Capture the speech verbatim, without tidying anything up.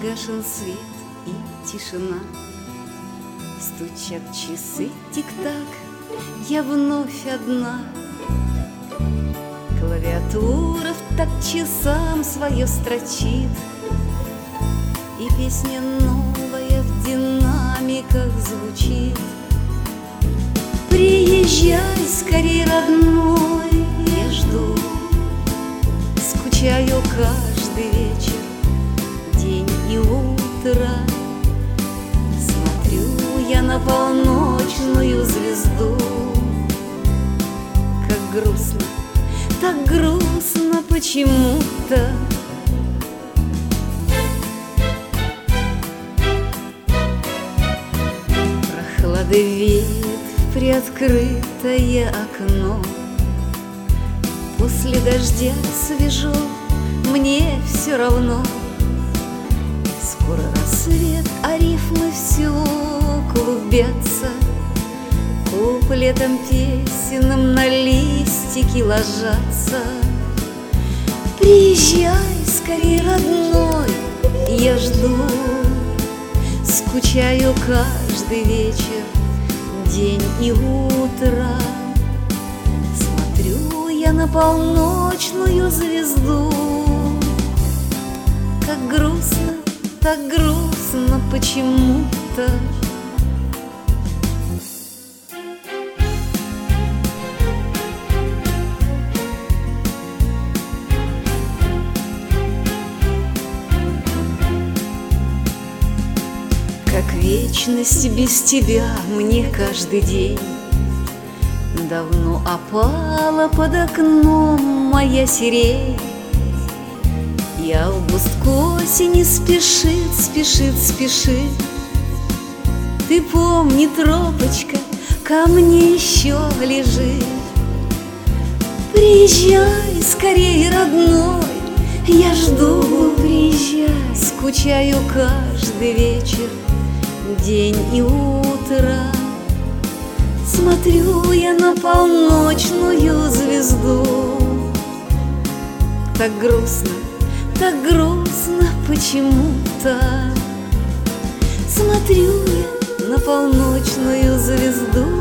Погашен свет и тишина. Стучат часы, тик-так, я вновь одна. Клавиатура в такт часам свое строчит, и песня новая в динамиках звучит. Приезжай скорей, родной, я жду. Скучаю каждый вечер, день и утро. Смотрю я на полночную звезду. Как грустно, так грустно почему-то. Прохлады веет в приоткрытое окно. После дождя свежо, мне все равно. Скоро рассвет, а рифмы все клубятся. Куплетом песенным на листики ложатся. Приезжай скорей, родной, я жду. Скучаю каждый вечер, день и утро. Смотрю я на полночную звезду. Как грустно, так грустно почему-то. Как вечность без тебя мне каждый день. Давно опала под окном моя сирень. И август к осени спешит, спешит, спешит. Ты помни, тропочка ко мне еще лежит. Приезжай скорей, родной, я жду. Приезжай, скучаю каждый вечер, день и утро. Смотрю я на полночную звезду. Так грустно, так грустно почему-то. Смотрю я на полночную звезду.